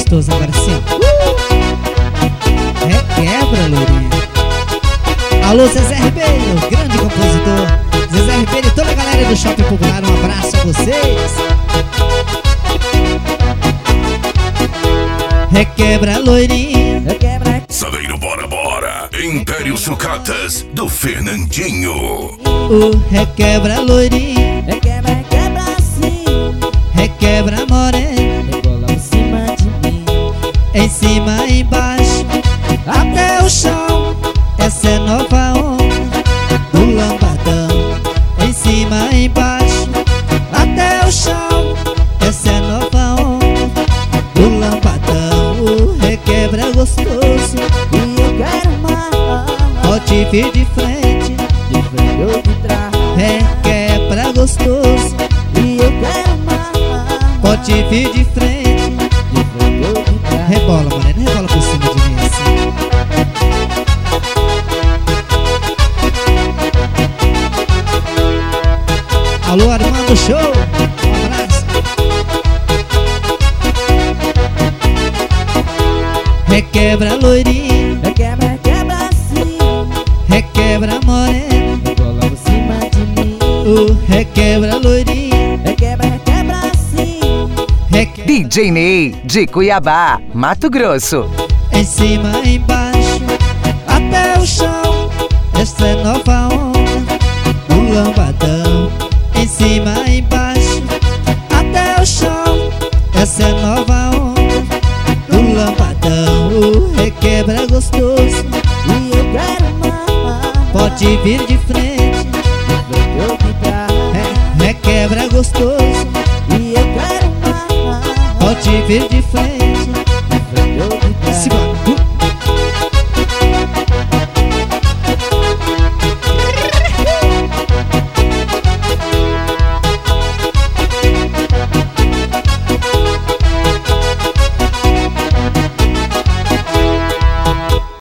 gostoso agora sim. Requebra, loirinha. Alô, Zezé Ribeiro, grande compositor. Zezé Ribeiro e toda a galera do Shopping Popular, um abraço a vocês. Requebra, loirinha. Requebra. Saveiro, bora, bora. Império Sucatas, do Fernandinho. Requebra, loirinha. Requebra, requebra assim. Requebra, morena. Rebola em cima de mim. Em cima, embaixo, até o chão. Essa é nova onda do lambadão. Em cima, embaixo, até o chão. Essa é nova onda do lambadão. Requebra é gostoso E eu quero mais. pode vir de frente. De frente ou de trás. Requebra gostoso E eu quero mais. pode vir de frente. De frente ou de trás. Rebola, morena, rebola por cima de mim assim. Alô, Armando Show, um abraço. Requebra, loirinha. Requebra, requebra assim. Requebra, morena. Rebola em cima de mim. Requebra, loirinha. Requebra, requebra assim. DJ Ney, de Cuiabá, Mato Grosso. Em cima, embaixo, até o chão. Essa é nova onda do lambadão. Em cima, embaixo, até o chão. Essa é nova onda do lambadão. Requebra é gostoso E eu quero mais. pode vir de frente. De frente ou de trás. Requebra é gostoso E eu quero mais. pode vir de frente.